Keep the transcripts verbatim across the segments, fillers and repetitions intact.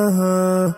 Aham.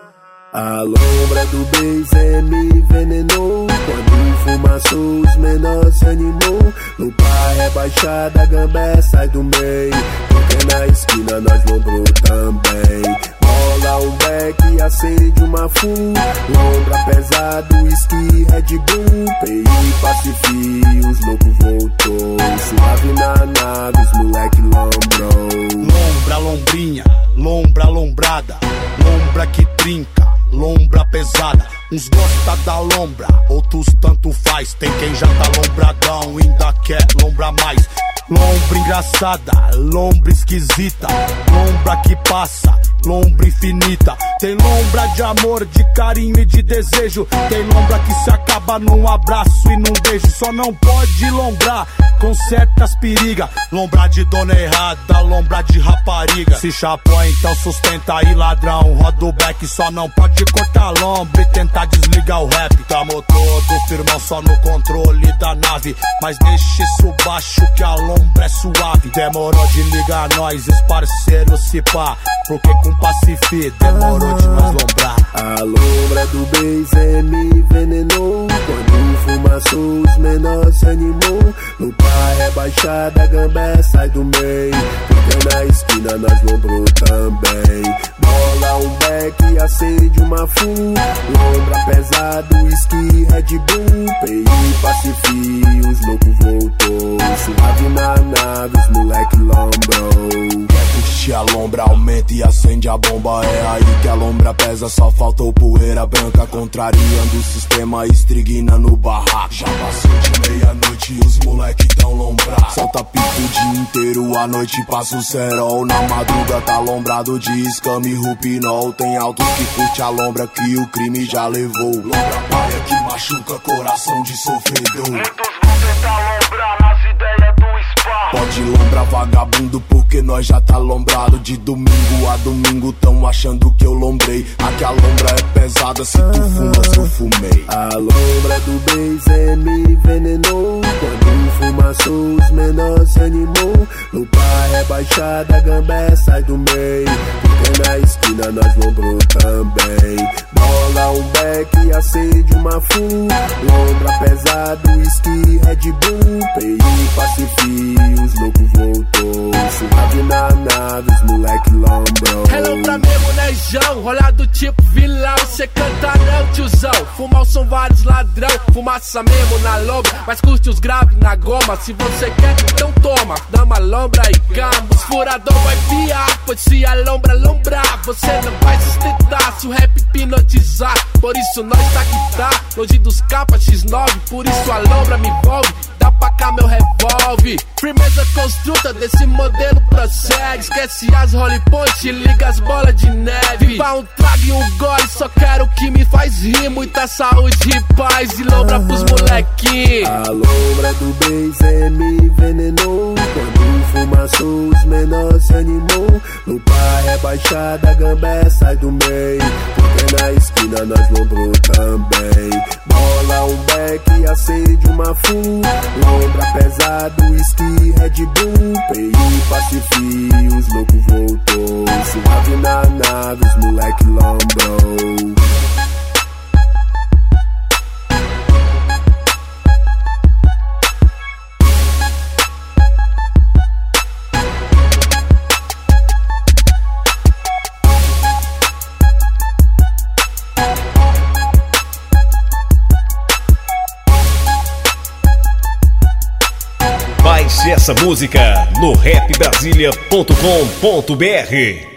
A lombra do beijo me envenenou. Quando fumaçou, os menores se animou. No par rebaixada, a gambé sai do meio. Porque na esquina nós lombrou também. Rola um beck, acende uma full. Lombra pesado, whisky, Red Bull. P I, Pacifi, os loucos voltou. Suave na nave, os moleque lombrou. Lombra, lombrinha, lombra, lombrada. Lombra que trinca, lombra pesada. Uns gosta da lombra, outros tanto faz. Tem quem já tá lombradão, ainda quer lombrar mais. Lombra engraçada, lombra esquisita. Lombra que passa, lombra infinita. Tem lombra de amor, de carinho e de desejo. Tem lombra que se acaba num abraço e num beijo. Só não pode lombrar com certas perigas. Lombra de dona errada, lombra de rapariga. Se chapou então sustenta aí ladrão. Roda o back, só não pode cortar lombra e tentar desligar o rap. Tamo todo firmão só no controle da nave. Mas deixa isso baixo que a lombra é suave. Demorou de ligar nós, os parceiros se pá. Porque com Pacifi demorou de nós lombrar. A lombra do beijo me envenenou. Quando fumaçou, os menores se animou. No par rebaixada, a gambé sai do meio. Porque na esquina nós lombrou também. Bola um beck, acende uma full. Lombra pesado, whisky, Red Bull. P I, Pacifi, os loucos voltou. Suave na nave, os moleque lombrou. Curte a lombra, aumenta e acende a bomba. É aí que a lombra pesa, só faltou poeira branca. Contrariando o sistema, estriguina no barraco. Já passou de meia-noite e os moleque tão lombrar. Solta pico o dia inteiro, à noite passa o cerol. Na madruga tá lombrado de escama e rupinol. Tem altos que curte a lombra que o crime já levou. Lombra paia que machuca coração de sofredor. Muitos vão tentar lombrar nas ideias do spa. Pode lombrar vagabundo porque nós já tá lombrado. De domingo a domingo tão achando que eu lombrei. Aqui a lombra é pesada, se tu fumas eu fumei. A lombra do beijo me envenenou. Quando fumaçou, os menores se animou. No par rebaixada, a gambé sai do meio. Porque na esquina nós lombrou também. Bola um beck, acende uma full. Lombra pesado, whisky, Red Bull. P I, Pacifi, os loucos voltou. Suave na nave, os moleque lombrou. É lombra mesmo, né, João? Rolado tipo vilão. Cê canta não, tiozão. Fumar são vários ladrão. Fumaça mesmo na lombra, mas curte os graves na goma. Se você quer, então toma. Dama, lombra e gama. Os furador vai piar, pois se a lombra lombrar, você não vai sustentar se o rap hipnotizar. Por isso nós tá que tá, longe dos capas X nove. Por isso a lombra me envolve, dá pra cá meu revólver. Firmeza construta desse modelo prossegue. Esquece as Holy Point, liga as bolas de neve. Viva um trago e um gole, só quero o que me faz rir. Muita saúde e paz e lombra pros molequinhos. A lombra do beijo me envenenou. Quando fumaçou, os menores se animou. No par rebaixada, a gambé sai do meio. Porque na esquina nós lombrou também. Bola um beck, acende uma full. Lombra pesado, whisky, Red Bull. P I, Pacifi, os loucos voltou. Suave na nave, os moleque lombrou. Baixe essa música no rap brasilia ponto com ponto br.